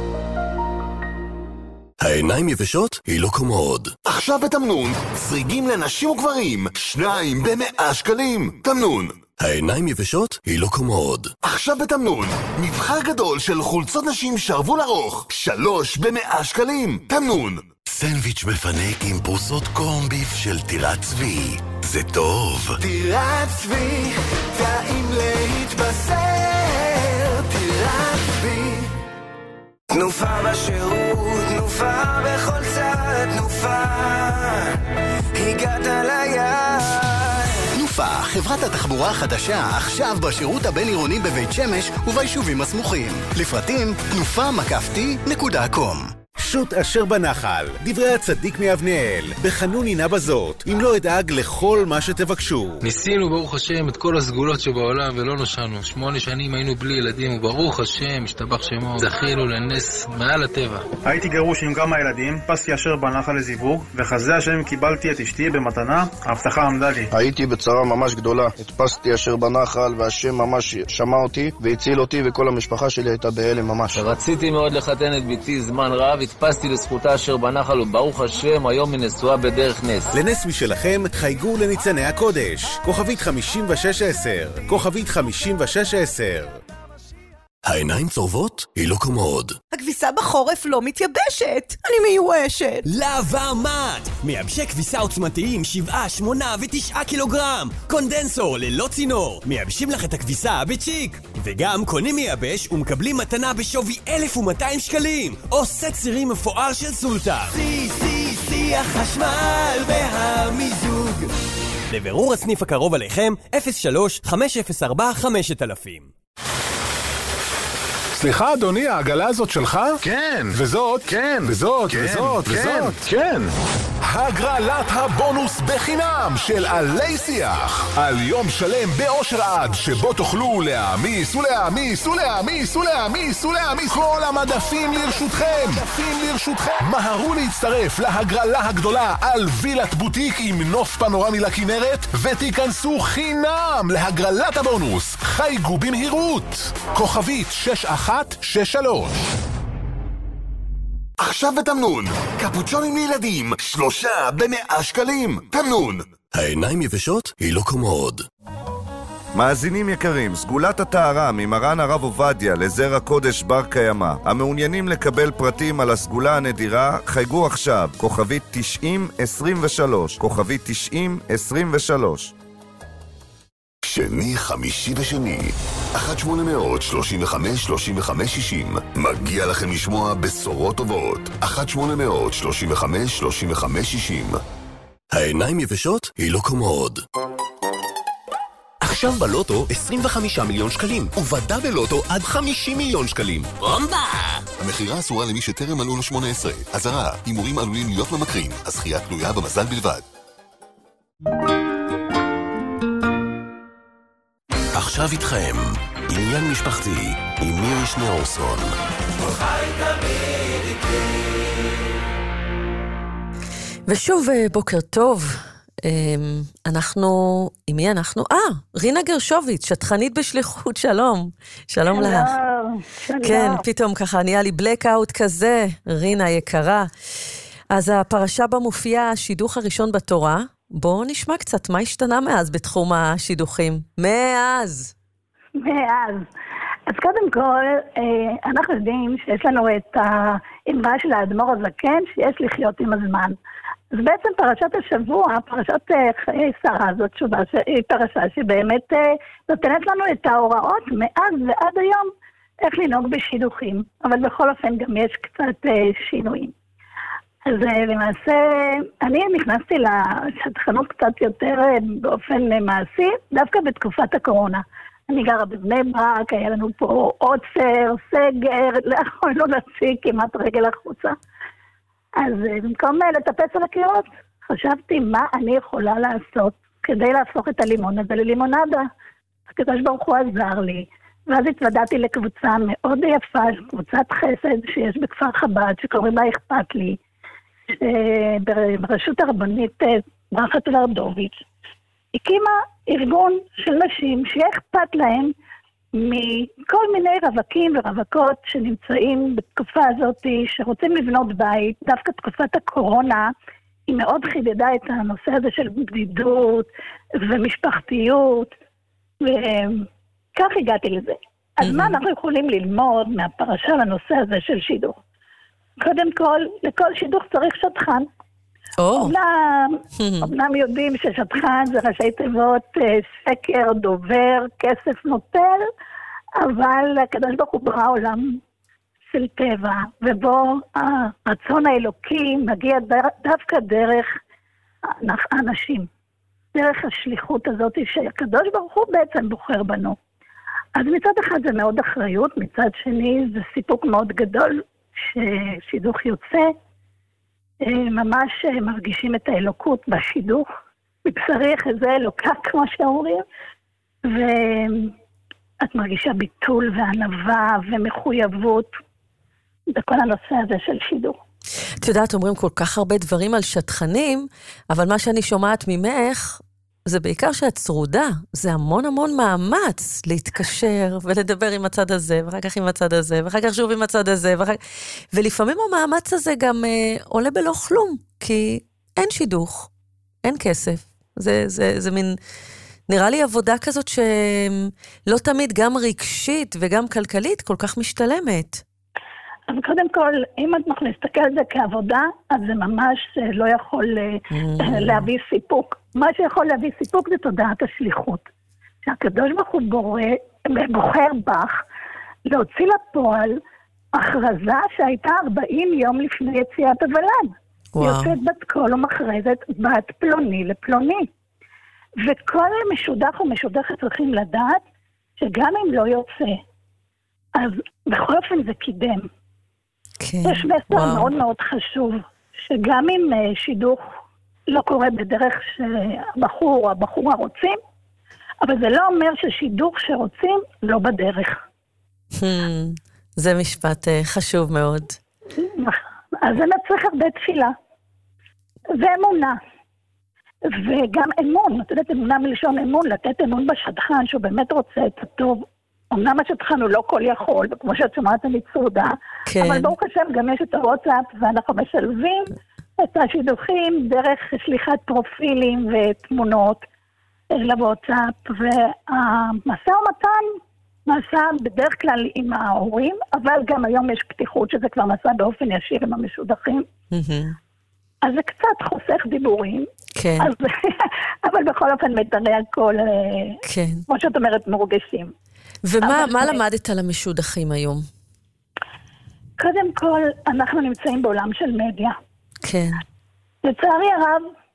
העיניים יבשות? היא לא קומוד. עכשיו בתמנון, סריגים לנשים וגברים, שניים במאה שקלים. תמנון. העיניים יבשות? היא לא קומוד. עכשיו בתמנון, מבחר גדול של חולצות נשים שרוול ארוך, שלוש במאה שקלים. תמנון. סנדוויץ' מפנק עם פרוסות קורן ביף של טירת צבי. זה טוב. טירת צבי, טעים להתבשר. טירת צבי. תנופה בשירות, תנופה בכל צד, תנופה, הגעת ליד. תנופה, חברת התחבורה החדשה, עכשיו בשירות הבין-עירוני בבית שמש וביישובים הסמוכים. לפרטים, תנופה מקפתי נקודה קום. שוט אשר בנחל, דברי הצדיק מאבנאל, בחנון הנה בזאת, אם לא אדאג לכל מה שתבקשו. ניסינו ברוך השם את כל הסגולות שבעולם ולא נושענו. שמונה שנים היינו בלי ילדים וברוך השם, השתבח שמו, זכינו לנס מעל הטבע. הייתי גרוש עם כמה ילדים, פסתי אשר בנחל לזיווג, וחזה השם קיבלתי את אשתי במתנה, ההבטחה עמדה לי. הייתי בצרה ממש גדולה, הדפסתי אשר בנחל והשם ממש שמע אותי והציל אותי וכל המשפחה שלי הייתה בהלם ממש. רציתי מאוד לחתן את ביתי זמן רב, התפסתי לזכותה אשר בנחל וברוך השם היום היא נשואה בדרך נס. לנס משלכם חייגו לניצני הקודש, כוכבית חמישים ושש עשר, כוכבית חמישים ושש עשר. העיניים צורבות? היא לא קומוד. הכביסה בחורף לא מתייבשת, אני מיואשת. לבה מת! מייבשי כביסה עוצמתיים שבעה, שמונה ותשעה קילוגרם. קונדנסור ללא צינור. מייבשים לך את הכביסה בצ'יק. וגם קונים מייבש ומקבלים מתנה בשווי אלף ומאתיים שקלים. או סט סירים מפואר של סולטה. סי סי סי החשמל והמיזוג. לבירור הסניף הקרוב עליכם אפס שלוש חמש אפס ארבע חמש אלפים. סליחה אדוני, העגלה הזאת שלך? כן. וזאת? כן. וזאת? כן. וזאת? כן. וזאת? כן. הגרלת הבונוס בחינם של עלי שיח. על יום שלם באושר עד, שבו תוכלו להעמיס ולהעמיס ולהעמיס ולהעמיס ולהעמיס. כל המדפים לרשותכם. מדפים לרשותכם. מהרו להצטרף להגרלה הגדולה על וילת בוטיק עם נוף פנורמי לכנרת, ותיכנסו חינם להגרלת הבונוס. חייגו במהירות. כוכבית שש אחת שש שלוש. עכשיו בתמנון, קפוצ'ונים לילדים, שלושה במאה שקלים. תמנון. העיניים יבשות? היא לא קומוד. מאזינים יקרים, סגולת הטהרה ממרן הרב עובדיה לזרע קודש בר קיימא. המעוניינים לקבל פרטים על הסגולה הנדירה, חייגו עכשיו, כוכבית תשעים עשרים ושלוש, כוכבית תשעים עשרים ושלוש. שני, חמישי ושני, אחת שמונה מאות שלושים וחמש שלושים וחמש שישים. מגיע לכם לשמוע בשורות טובות. אחת שמונה מאות שלושים וחמש שלושים וחמש שישים. העיניים יבשות? היא לא קומוד. עכשיו בלוטו עשרים וחמישה מיליון שקלים, ובדה בלוטו עד חמישים מיליון שקלים. בומבה! המחירה אסורה למי שטרם מלאו לו שמונה עשרה. אזהרה, הימורים עלולים להיות ממכרים, הזכייה תלויה במזל בלבד. עכשיו איתכם, עניין משפחתי, עם מירי שניאורסון. ושוב בוקר טוב, אנחנו, עם מי אנחנו? אה, רינה גרשוביץ, שטחנית בשליחות, שלום. שלום לך. שלום. כן, פתאום ככה נהיה לי בלקאוט כזה, רינה יקרה. אז הפרשה בה מופיע השידוך הראשון בתורה, בואו נשמע קצת מה השתנה מאז בתחום השידוכים. מאז. מאז. אז קודם כל, אנחנו יודעים שיש לנו את האמרה של האדמו"ר הזקן, שיש לחיות עם הזמן. אז בעצם פרשת השבוע, פרשת חיי שרה, זאת תשובה, היא פרשה שבאמת נותנת לנו את ההוראות מאז ועד היום איך לנהוג בשידוכים. אבל בכל אופן גם יש קצת שינויים. אז למעשה, אני נכנסתי לשטחנות קצת יותר באופן מעשי, דווקא בתקופת הקורונה. אני גרה בבני ברק, היה לנו פה עוצר, סגר, לא יכולנו להציג כמעט רגל החוצה. אז במקום לטפס על הקירות, חשבתי מה אני יכולה לעשות כדי להפוך את הלימון הזה ללימונדה. הקדוש ברוך הוא עזר לי, ואז התוודעתי לקבוצה מאוד יפה, קבוצת חסד שיש בכפר חב"ד, שקוראים לה אכפת לי, ברשות הרבנית ברחת ורדוביץ', הקימה ארגון של נשים שאכפת להם מכל מיני רווקים ורווקות שנמצאים בתקופה הזאת, שרוצים לבנות בית. דווקא תקופת הקורונה היא מאוד חידדה את הנושא הזה של בדידות ומשפחתיות, וכך הגעתי לזה. אז מה אנחנו יכולים ללמוד מהפרשה לנושא הזה של שידוך? קודם כל, לכל שידוך צריך שטחן. אומנם, אומנם יודעים ששטחן זה ראשי תיבות שקר, דובר, כסף נוטל, אבל הקדוש ברוך הוא ברא עולם של טבע, ובו הרצון האלוקי מגיע דווקא דרך האנשים, דרך השליחות הזאת שהקדוש ברוך הוא בעצם בוחר בנו. אז מצד אחד זה מאוד אחריות, מצד שני זה סיפוק מאוד גדול ששידוך יוצא, ממש מרגישים את האלוקות בשידוך, מבשרי חזה אלוקה כמו שאומרים, ואת מרגישה ביטול וענווה ומחויבות בכל הנושא הזה של שידוך. את יודעת, אומרים כל כך הרבה דברים על שטחנים, אבל מה שאני שומעת ממך, זה בעיקר שאת צרודה, זה המון המון מאמץ להתקשר ולדבר עם הצד הזה, ואחר כך עם הצד הזה, ואחר כך שוב עם הצד הזה, ואחר... ולפעמים המאמץ הזה גם אה, עולה בלא כלום, כי אין שידוך, אין כסף. זה, זה, זה מין, נראה לי עבודה כזאת שלא תמיד גם רגשית וגם כלכלית כל כך משתלמת. אז קודם כל, אם את נסתכל על זה כעבודה, אז זה ממש לא יכול להביא סיפוק. מה שיכול להביא סיפוק זה תודעת השליחות. שהקדוש ברוך הוא בוחר בך להוציא לפועל הכרזה שהייתה ארבעים יום לפני יציאת הוולד. יוצאת בת קול ומכרזת בת פלוני לפלוני. וכל משודח ומשודחת צריכים לדעת שגם אם לא יוצא, אז בכל אופן זה קידם. כן. יש מסר מאוד מאוד חשוב, שגם אם שידוך לא קורה בדרך שהבחור או הבחורה רוצים, אבל זה לא אומר ששידוך שרוצים לא בדרך. זה משפט חשוב מאוד. אז זה מצריך הרבה תפילה. ואמונה. וגם אמון, את יודעת, אמונה מלשון אמון, לתת אמון בשטחן שהוא באמת רוצה את הטוב. אמנם השטחן הוא לא כל יכול, וכמו שאת שומעת אני צרודה, כן. אבל ברוך השם גם יש את הוואטסאפ, ואנחנו משלבים את השידוכים דרך שליחת פרופילים ותמונות לוואטסאפ, והמסע ומתן מסע בדרך כלל עם ההורים, אבל גם היום יש פתיחות שזה כבר מסע באופן ישיר עם המשודכים. אז זה קצת חוסך דיבורים, כן. אז, אבל בכל אופן מתארי הכל, כן. כמו שאת אומרת, מורגשים. ומה מה למדת על המשודכים היום? קודם כל, אנחנו נמצאים בעולם של מדיה. כן. לצערי הרב,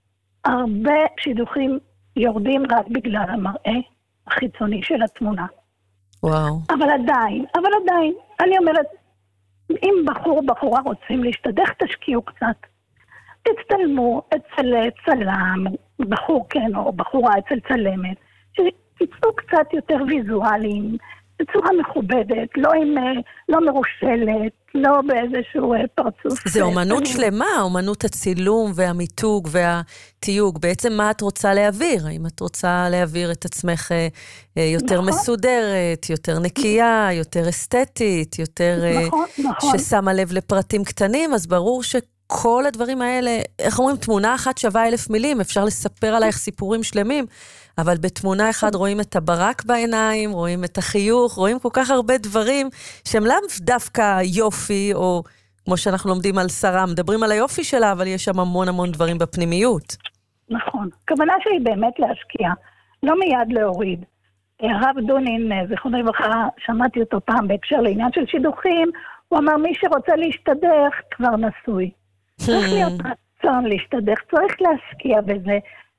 הרבה שידוכים יורדים רק בגלל המראה החיצוני של התמונה. וואו. אבל עדיין, אבל עדיין, אני אומרת, אם בחור או בחורה רוצים להשתדך, תשקיעו קצת. תצטלמו אצל צלם, בחור כן, או בחורה אצל צלמת, שתצאו קצת יותר ויזואליים, בצורה מכובדת, לא עם, לא מרושלת, לא באיזשהו פרצוף. זה אומנות שלמה, אומנות הצילום והמיתוג והתיוג. בעצם מה את רוצה להעביר? האם את רוצה להעביר את עצמך יותר נכון. מסודרת, יותר נקייה, יותר אסתטית, יותר נכון, נכון. ששמה לב לפרטים קטנים, אז ברור שכל הדברים האלה, איך אומרים, תמונה אחת שווה אלף מילים, אפשר לספר עלייך סיפורים שלמים, אבל בתמונה אחד רואים את הברק בעיניים, רואים את החיוך, רואים כל כך הרבה דברים שהם לאו דווקא יופי, או כמו שאנחנו לומדים על שרה, מדברים על היופי שלה, אבל יש שם המון המון דברים בפנימיות. נכון. הכוונה שלי באמת להשקיע, לא מיד להוריד. הרב דונין, זכרונו לברכה, שמעתי אותו פעם בהקשר לעניין של שידוכים, הוא אמר, מי שרוצה להשתדך כבר נשוי. צריך להיות רצון להשתדך, צריך להשקיע בזה.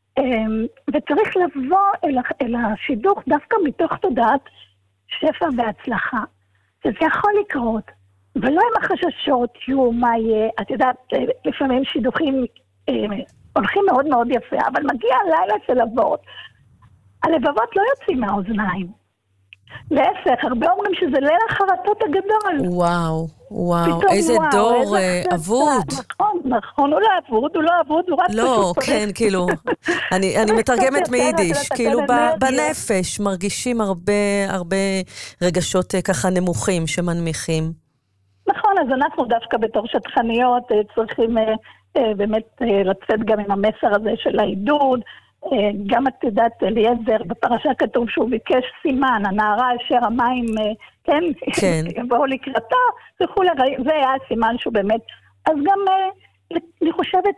וצריך לבוא אל, אל השידוך דווקא מתוך תודעת שפע והצלחה. שזה יכול לקרות, ולא עם החששות, יו, מה יהיה, את יודעת, לפעמים שידוכים אה, הולכים מאוד מאוד יפה, אבל מגיע הלילה של אבות, הלבבות לא יוצאים מהאוזניים. להפך, הרבה אומרים שזה ליל החרטות הגדול. וואו, וואו, איזה וואו, דור איזה אבוד. נכון, נכון, הוא לא אבוד, הוא לא אבוד, הוא רק לא, כן, כאילו, אני, אני מתרגמת מיידיש, כאילו בנפש מרגישים הרבה, הרבה רגשות ככה נמוכים שמנמיכים. נכון, אז אנחנו דווקא בתור שטחניות צריכים באמת לצאת גם עם המסר הזה של העידוד, גם את יודעת, אליעזר, בפרשה כתוב שהוא ביקש סימן, הנערה אשר המים, כן, כן. יבואו לקראתה, וכולי, זה היה הסימן שהוא באמת, אז גם אני חושבת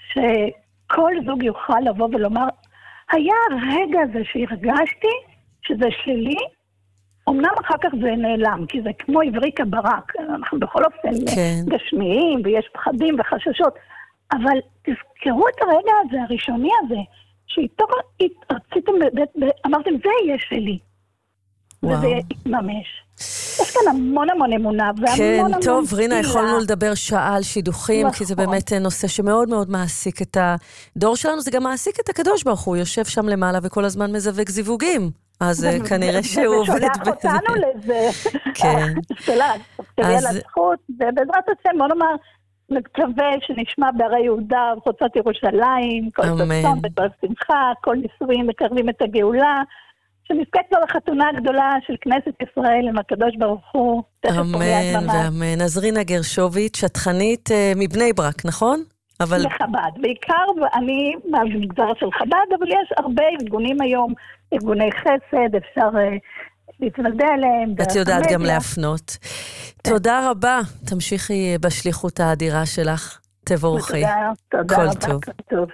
שכל זוג יוכל לבוא ולומר, היה הרגע הזה שהרגשתי שזה שלי, אמנם אחר כך זה נעלם, כי זה כמו עברי כברק, אנחנו בכל אופן כן. גשמיים, ויש פחדים וחששות, אבל תזכרו את הרגע הזה, הראשוני הזה, שאיתו רציתם, אמרתם, זה יהיה שלי. וואו. וזה יתממש. יש כאן המון המון אמונה, והמון כן, המון טוב, רינה, תפילה. יכולנו לדבר שעה על שידוכים, נכון. כי זה באמת נושא שמאוד מאוד מעסיק את הדור שלנו, זה גם מעסיק את הקדוש ברוך הוא, יושב שם למעלה וכל הזמן מזווק זיווגים. אז כנראה שהוא עובד בזה. ושולח אותנו לזה. כן. שאלה, תהיה לזכות, ובעזרת השם, בוא נאמר, מקווה שנשמע בערי יהודה, חוצת ירושלים, כל תוצאות וכל שמחה, כל נישואים מקרבים את הגאולה, שנזכה כבר לחתונה הגדולה של כנסת ישראל עם הקדוש ברוך הוא. אמן ואמן. אז רינה גרשוביץ', שטחנית מבני ברק, נכון? אבל... לחב"ד, בעיקר אני מהמגזר של חב"ד, אבל יש הרבה ארגונים היום, ארגוני חסד, אפשר להתוודע אליהם. את יודעת גם להפנות. תודה רבה, תמשיכי בשליחות האדירה שלך, תבורכי. תודה, תודה רבה, טוב.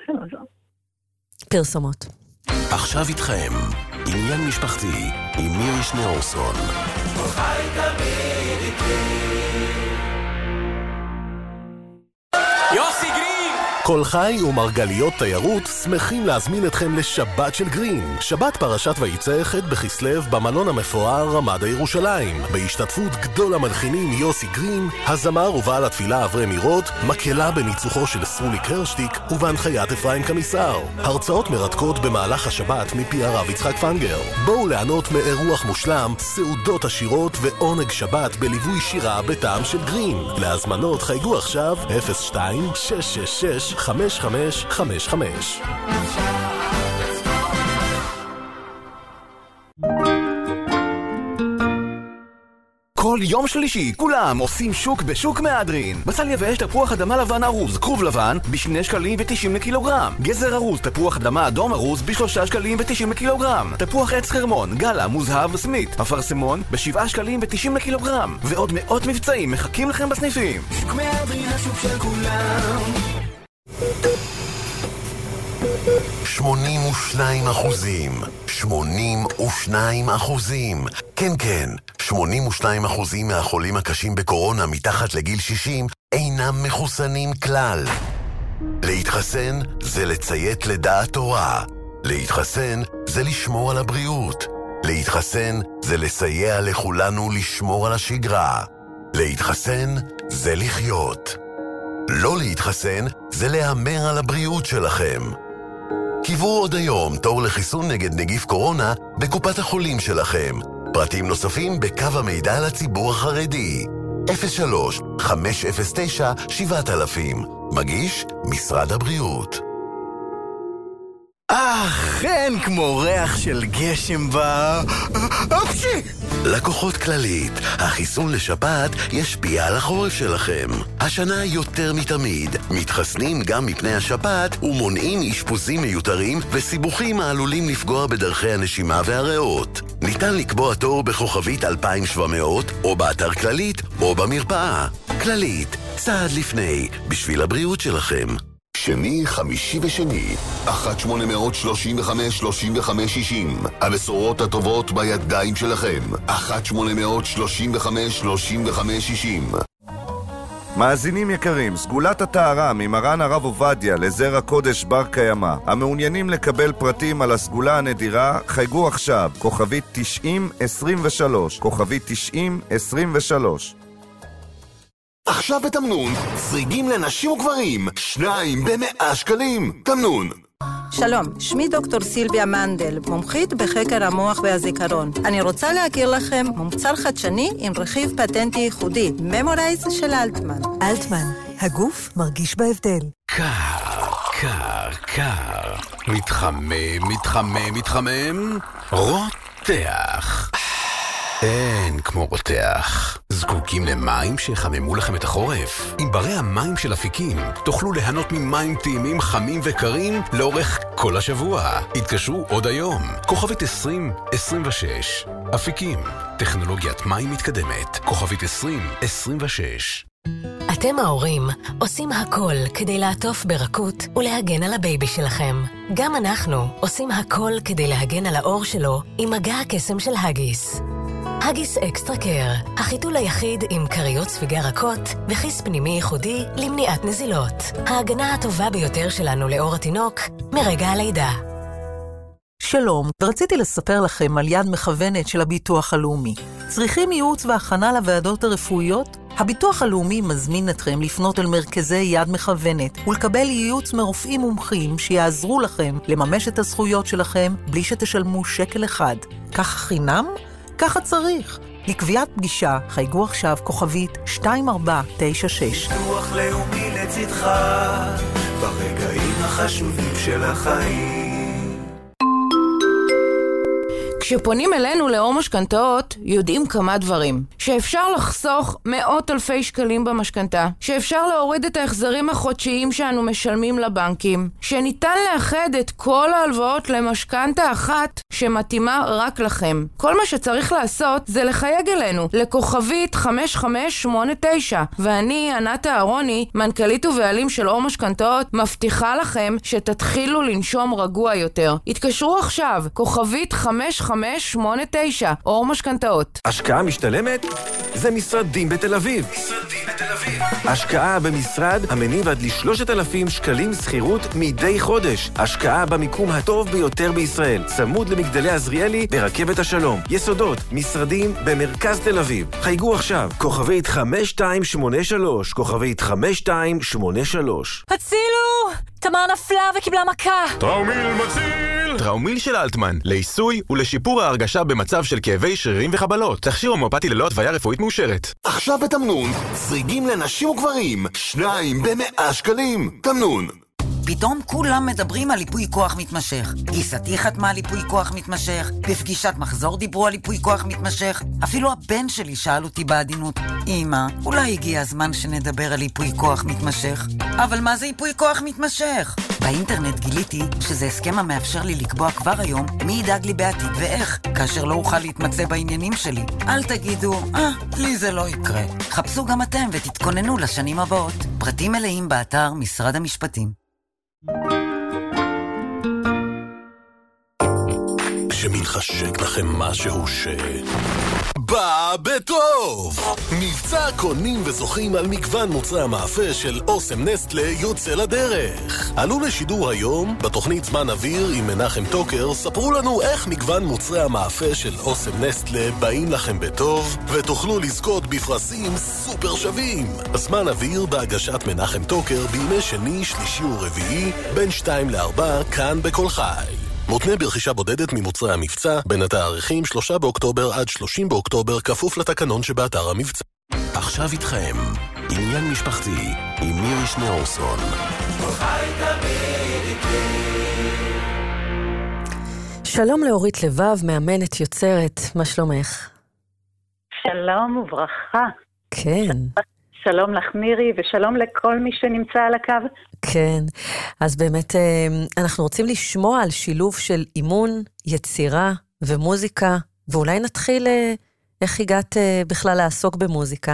פרסומות. עכשיו איתכם, עניין משפחתי עם מירי שניאורסון. חי תמיד איתי. יוסי גרין! כל חי ומרגליות תיירות שמחים להזמין אתכם לשבת של גרין. שבת פרשת ויצא ח' בכסלו במלון המפואר רמדה ירושלים. בהשתתפות גדול המלחינים יוסי גרין, הזמר ובעל התפילה אברהם מירות, מקהלה בניצוחו של סרולי קרשטיק ובהנחיית אפרים קמיסר. הרצאות מרתקות במהלך השבת מפי הרב יצחק פנגר. בואו ליהנות מאירוח מושלם, סעודות עשירות ועונג שבת בליווי שירה בטעם של גרין. להזמנות חייגו עכשיו אפס שתיים שש שש שש חמש חמש חמש חמש. כל יום שלישי כולם עושים שוק בשוק מהדרין. בצל יבש תפוח אדמה לבן ארוז כרוב לבן בשני שקלים ותשעים לקילוגרם. גזר ארוז תפוח אדמה אדום ארוז בשלושה שקלים ותשעים לקילוגרם. תפוח עץ חרמון גלה מוזהב סמית אפרסמון בשבעה שקלים ותשעים לקילוגרם. ועוד מאות מבצעים מחכים לכם בסניפים. שוק מהדרין, השוק של כולם. שמונים ושניים אחוזים. שמונים ושניים אחוזים. כן, כן. שמונים ושניים אחוזים מהחולים הקשים בקורונה מתחת לגיל שישים אינם מחוסנים כלל. להתחסן זה לציית לדעת תורה. להתחסן זה לשמור על הבריאות. להתחסן זה לסייע לכולנו לשמור על השגרה. להתחסן זה לחיות. לא להתחסן זה להמר על הבריאות שלכם. קיבלו עוד היום תור לחיסון נגד נגיף קורונה בקופת החולים שלכם. פרטים נוספים בקו המידע לציבור החרדי. אפס שלוש חמש אפס תשע שבעת אלפים. מגיש משרד הבריאות. אך, אין כמו ריח של גשם ב... אפשי! לקוחות כללית, החיסון לשפעת ישפיע על החורף שלכם. השנה יותר מתמיד, מתחסנים גם מפני השפעת ומונעים אשפוזים מיותרים וסיבוכים העלולים לפגוע בדרכי הנשימה והריאות. ניתן לקבוע תור בכוכבית אלפיים שבע מאות או באתר כללית או במרפאה. כללית, צעד לפני, בשביל הבריאות שלכם. שני, חמישי ושני, אחת שמונה שלושים וחמש שלושים וחמש שישים. הבשורות הטובות בידיים שלכם. אחת שמונה שלושים וחמש שלושים וחמש שישים. מאזינים יקרים, סגולת הטהרה ממרן הרב עובדיה לזרע הקודש בר קיימא. המעוניינים לקבל פרטים על הסגולה הנדירה, חייגו עכשיו, כוכבית תשעים עשרים ושלוש, כוכבית תשעים עשרים ושלוש. עכשיו בתמנון, סריגים לנשים וגברים, שניים במאה שקלים. תמנון. שלום, שמי דוקטור סילביה מנדל, מומחית בחקר המוח והזיכרון. אני רוצה להכיר לכם מוצר חדשני עם רכיב פטנטי ייחודי, ממורייז של אלטמן. אלטמן, הגוף מרגיש בהבדל. קר, קר, קר. מתחמם, מתחמם, מתחמם. רותח. אין כמו רותח. זקוקים למים שיחממו לכם את החורף? עם ברי המים של אפיקים תוכלו ליהנות ממים טעימים חמים וקרים לאורך כל השבוע. התקשרו עוד היום. כוכבית עשרים עשרים ושש. אפיקים, טכנולוגיית מים מתקדמת. כוכבית עשרים עשרים ושש. אתם ההורים עושים הכל כדי לעטוף ברכות ולהגן על הבייבי שלכם. גם אנחנו עושים הכל כדי להגן על האור שלו עם מגע הקסם של הגיס. הגיס אקסטרה קר, החיתול היחיד עם קריות ספיגה רכות וכיס פנימי ייחודי למניעת נזילות. ההגנה הטובה ביותר שלנו לאור התינוק מרגע הלידה. שלום, ורציתי לספר לכם על יד מכוונת של הביטוח הלאומי. צריכים ייעוץ והכנה לוועדות הרפואיות? הביטוח הלאומי מזמין אתכם לפנות אל מרכזי יד מכוונת ולקבל ייעוץ מרופאים מומחים שיעזרו לכם לממש את הזכויות שלכם בלי שתשלמו שקל אחד. ככה חינם? ככה צריך. לקביעת פגישה, חייגו עכשיו כוכבית שתיים ארבע תשע שש. ביטוח לאומי לצדך, ברגעים החשובים של החיים. כשפונים אלינו לאור משכנתאות, יודעים כמה דברים. שאפשר לחסוך מאות אלפי שקלים במשכנתה, שאפשר להוריד את ההחזרים החודשיים שאנו משלמים לבנקים, שניתן לאחד את כל ההלוואות למשכנתה אחת שמתאימה רק לכם. כל מה שצריך לעשות זה לחייג אלינו, לכוכבית חמש חמש שמונה תשע, ואני, ענת אהרוני, מנכ"לית ובעלים של אור משכנתאות, מבטיחה לכם שתתחילו לנשום רגוע יותר. התקשרו עכשיו, כוכבית חמש חמש שמונה תשע, אור משכנתאות. השקעה משתלמת? זה משרדים בתל אביב. משרדים בתל אביב. השקעה במשרד המניב עד ל-שלושת אלפים שקלים שכירות מדי חודש. השקעה במיקום הטוב ביותר בישראל. צמוד למגדלי עזריאלי ברכבת השלום. יסודות, משרדים במרכז תל אביב. חייגו עכשיו, כוכבית חמש שתיים שמונה שלוש, כוכבית חמש שתיים שמונה שלוש. הצילו! תמר נפלה וקיבלה מכה. טראומיל מציל! טראומיל של אלטמן, לעיסוי ולשיפור ההרגשה במצב של כאבי שרירים וחבלות. תכשיר הומאופתי ללא התוויה רפואית מאושרת. עכשיו בתמנון, סריגים לנשים וגברים, שניים במאה שקלים. תמנון. פתאום כולם מדברים על ליפוי כוח מתמשך. גיסתי חתמה על ליפוי כוח מתמשך, בפגישת מחזור דיברו על ליפוי כוח מתמשך, אפילו הבן שלי שאל אותי בעדינות, אמא, אולי הגיע הזמן שנדבר על ליפוי כוח מתמשך? אבל מה זה ליפוי כוח מתמשך? באינטרנט גיליתי שזה הסכם המאפשר לי לקבוע כבר היום מי ידאג לי בעתיד ואיך, כאשר לא אוכל להתמצא בעניינים שלי. אל תגידו, אה, לי זה לא יקרה. חפשו גם אתם ותתכוננו לשנים הבאות. פרטים מלאים באתר משרד המשפטים. שמתחשק לכם משהו ש... בא בטוב! מבצע קונים וזוכים על מגוון מוצרי המאפה של אוסם נסטלה יוצא לדרך. עלו לשידור היום, בתוכנית זמן אוויר עם מנחם טוקר, ספרו לנו איך מגוון מוצרי המאפה של אוסם נסטלה באים לכם בטוב, ותוכלו לזכות בפרסים סופר שווים. זמן אוויר בהגשת מנחם טוקר בימי שני, שלישי ורביעי, בין שתיים לארבע, כאן בכל חי. מותנה ברכישה בודדת ממוצרי המבצע, בין התאריכים שלושה באוקטובר עד שלושים באוקטובר, כפוף לתקנון שבאתר המבצע. עכשיו איתכם, עניין משפחתי, עם מירי שניאורסון. שלום לאורית לבב, מאמנת יוצרת, מה שלומך? שלום וברכה. כן. שלום לך מירי, ושלום לכל מי שנמצא על הקו. כן, אז באמת אנחנו רוצים לשמוע על שילוב של אימון, יצירה ומוזיקה, ואולי נתחיל איך הגעת בכלל לעסוק במוזיקה.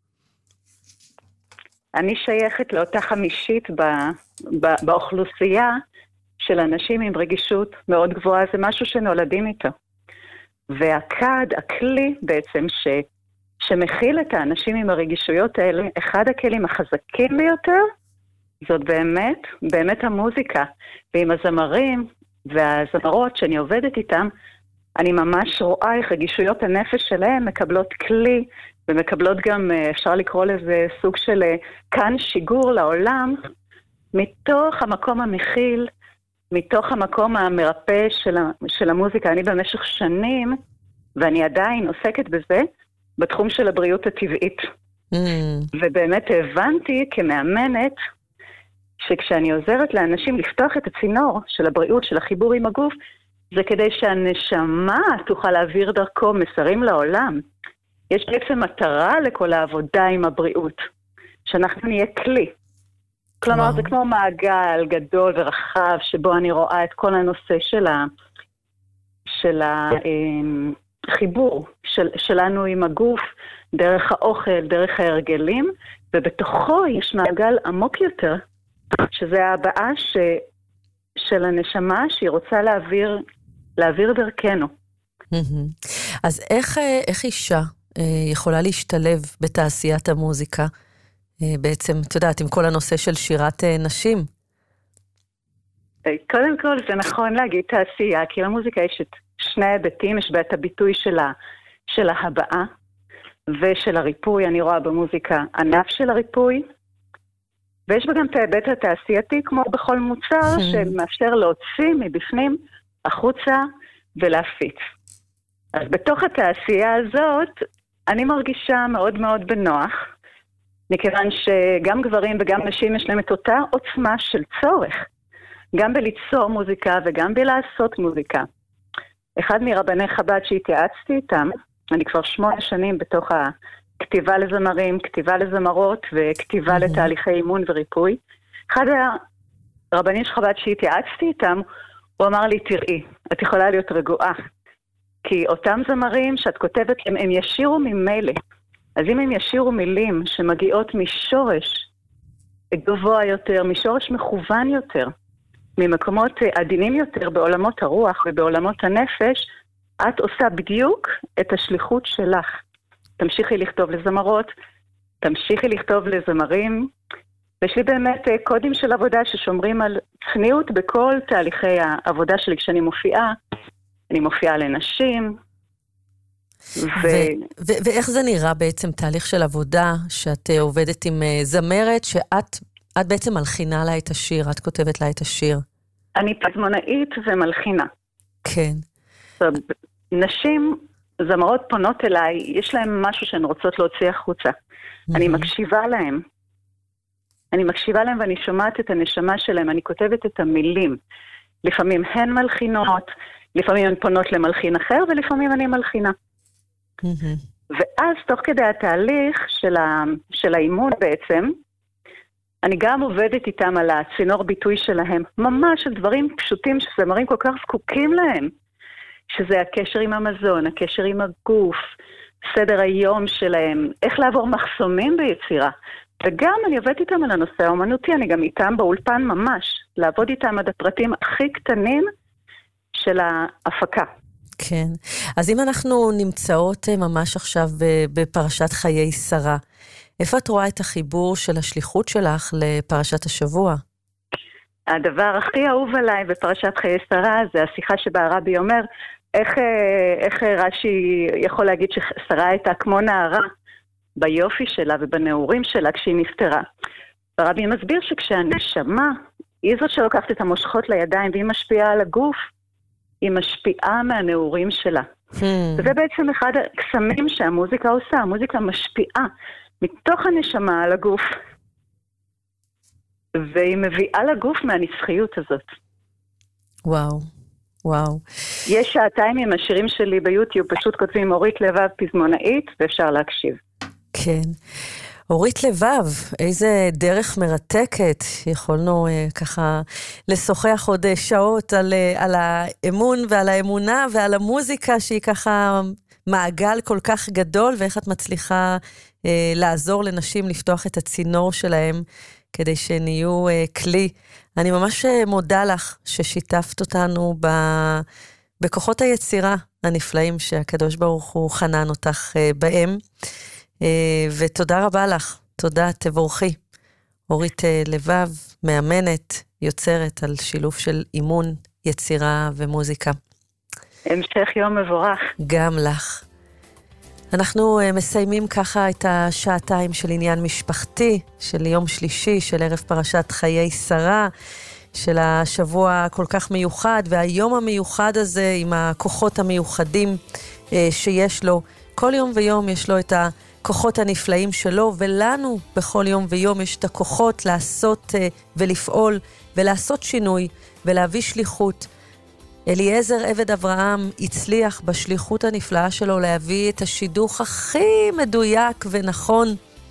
אני שייכת לאותה חמישית ב, ב, באוכלוסייה של אנשים עם רגישות מאוד גבוהה, זה משהו שנולדים איתו. והכד, הכלי בעצם ש... שמכיל את האנשים עם הרגישויות האלה, אחד הכלים החזקים ביותר, זאת באמת, באמת המוזיקה. ועם הזמרים והזמרות שאני עובדת איתם, אני ממש רואה איך רגישויות הנפש שלהם מקבלות כלי, ומקבלות גם, אפשר לקרוא לזה סוג של כאן שיגור לעולם, מתוך המקום המכיל, מתוך המקום המרפא של, של המוזיקה. אני במשך שנים, ואני עדיין עוסקת בזה, בתחום של הבריאות הטבעית. Mm. ובאמת הבנתי כמאמנת, שכשאני עוזרת לאנשים לפתוח את הצינור של הבריאות, של החיבור עם הגוף, זה כדי שהנשמה תוכל להעביר דרכו מסרים לעולם. יש בעצם מטרה לכל העבודה עם הבריאות, שאנחנו נהיה כלי. כלומר, wow. זה כמו מעגל גדול ורחב, שבו אני רואה את כל הנושא של ה... של ה... חיבור של, שלנו עם הגוף, דרך האוכל, דרך ההרגלים, ובתוכו יש מעגל עמוק יותר, שזה הבאה ש, של הנשמה שהיא רוצה להעביר, להעביר דרכנו. אז איך, איך אישה יכולה להשתלב בתעשיית המוזיקה? בעצם, את יודעת, עם כל הנושא של שירת נשים? קודם כל זה נכון להגיד תעשייה, כי למוזיקה יש את שני היבטים, יש בית הביטוי שלה, של ההבאה ושל הריפוי. אני רואה במוזיקה ענף של הריפוי, ויש בה גם את ההיבט התעשייתי, כמו בכל מוצר, שמאפשר להוציא מבפנים החוצה ולהפיץ. אז בתוך התעשייה הזאת, אני מרגישה מאוד מאוד בנוח, מכיוון שגם גברים וגם נשים יש להם את אותה עוצמה של צורך, גם בליצור מוזיקה וגם בלעשות מוזיקה. אחד מרבני חב"ד שהתייעצתי איתם, אני כבר שמונה שנים בתוך הכתיבה לזמרים, כתיבה לזמרות וכתיבה mm-hmm. לתהליכי אימון וריפוי. אחד הרבנים של חב"ד שהתייעצתי איתם, הוא אמר לי, תראי, את יכולה להיות רגועה, כי אותם זמרים שאת כותבת, הם, הם ישירו ממילא. אז אם הם ישירו מילים שמגיעות משורש גבוה יותר, משורש מכוון יותר, ממקומות עדינים יותר בעולמות הרוח ובעולמות הנפש, את עושה בדיוק את השליחות שלך. תמשיכי לכתוב לזמרות, תמשיכי לכתוב לזמרים, ויש לי באמת קודים של עבודה ששומרים על צניעות בכל תהליכי העבודה שלי כשאני מופיעה. אני מופיעה לנשים. ו... ו- ואיך זה נראה בעצם תהליך של עבודה, שאת עובדת עם זמרת, שאת את בעצם מלחינה לה את השיר, את כותבת לה את השיר. אני פזמונאית ומלחינה. כן. טוב, נשים, זמרות פונות אליי, יש להן משהו שהן רוצות להוציא החוצה. Mm-hmm. אני מקשיבה להן. אני מקשיבה להן ואני שומעת את הנשמה שלהן, אני כותבת את המילים. לפעמים הן מלחינות, לפעמים הן פונות למלחין אחר, ולפעמים אני מלחינה. Mm-hmm. ואז תוך כדי התהליך של, ה... של האימון בעצם, אני גם עובדת איתם על הצינור ביטוי שלהם, ממש על דברים פשוטים שזמרים כל כך זקוקים להם, שזה הקשר עם המזון, הקשר עם הגוף, סדר היום שלהם, איך לעבור מחסומים ביצירה. וגם אני עובדת איתם על הנושא האומנותי, אני גם איתם באולפן ממש, לעבוד איתם עד הפרטים הכי קטנים של ההפקה. כן. אז אם אנחנו נמצאות ממש עכשיו בפרשת חיי שרה, איפה את רואה את החיבור של השליחות שלך לפרשת השבוע? הדבר הכי אהוב עליי בפרשת חיי שרה זה השיחה שבה הרבי אומר, איך, איך רש"י יכול להגיד ששרה הייתה כמו נערה ביופי שלה ובנעורים שלה כשהיא נפטרה. הרבי מסביר שכשהנשמה היא זאת שלוקחת את המושכות לידיים והיא משפיעה על הגוף, היא משפיעה מהנעורים שלה. Hmm. וזה בעצם אחד הקסמים שהמוזיקה עושה, המוזיקה משפיעה מתוך הנשמה על הגוף. והיא מביאה לגוף מהנצחיות הזאת. וואו, וואו. יש שעתיים עם השירים שלי ביוטיוב, פשוט כותבים אורית לבב פזמונאית, ואפשר להקשיב. כן. אורית לבב, איזה דרך מרתקת. יכולנו אה, ככה לשוחח עוד אה, שעות על, אה, על האמון ועל האמונה ועל המוזיקה, שהיא ככה מעגל כל כך גדול, ואיך את מצליחה אה, לעזור לנשים לפתוח את הצינור שלהם, כדי שהן יהיו אה, כלי. אני ממש מודה לך ששיתפת אותנו ב... בכוחות היצירה הנפלאים שהקדוש ברוך הוא חנן אותך אה, בהם. אה, ותודה רבה לך, תודה, תבורכי. אורית אה, לבב, מאמנת, יוצרת על שילוב של אימון, יצירה ומוזיקה. המשך יום מבורך. גם לך. אנחנו uh, מסיימים ככה את השעתיים של עניין משפחתי, של יום שלישי, של ערב פרשת חיי שרה, של השבוע כל כך מיוחד, והיום המיוחד הזה עם הכוחות המיוחדים uh, שיש לו. כל יום ויום יש לו את הכוחות הנפלאים שלו, ולנו בכל יום ויום יש את הכוחות לעשות uh, ולפעול, ולעשות שינוי, ולהביא שליחות. אליעזר עבד אברהם הצליח בשליחות הנפלאה שלו להביא את השידוך הכי מדויק ונכון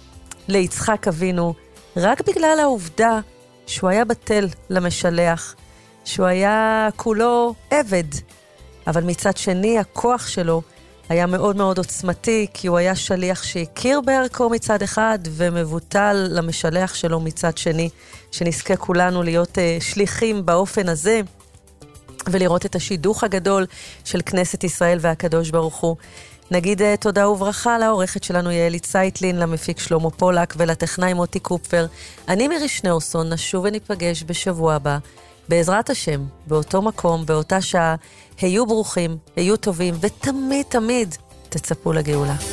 ליצחק אבינו, רק בגלל העובדה שהוא היה בטל למשלח, שהוא היה כולו עבד, אבל מצד שני הכוח שלו היה מאוד מאוד עוצמתי, כי הוא היה שליח שהכיר בערכו מצד אחד, ומבוטל למשלח שלו מצד שני, שנזכה כולנו להיות uh, שליחים באופן הזה, ולראות את השידוך הגדול של כנסת ישראל והקדוש ברוך הוא. נגיד תודה וברכה לעורכת שלנו יעלי צייטלין, למפיק שלמה פולק ולטכנאי מוטי קופפר. אני מירי שניאורסון, נשוב וניפגש בשבוע הבא, בעזרת השם, באותו מקום, באותה שעה. היו ברוכים, היו טובים, ותמיד תמיד תצפו לגאולה.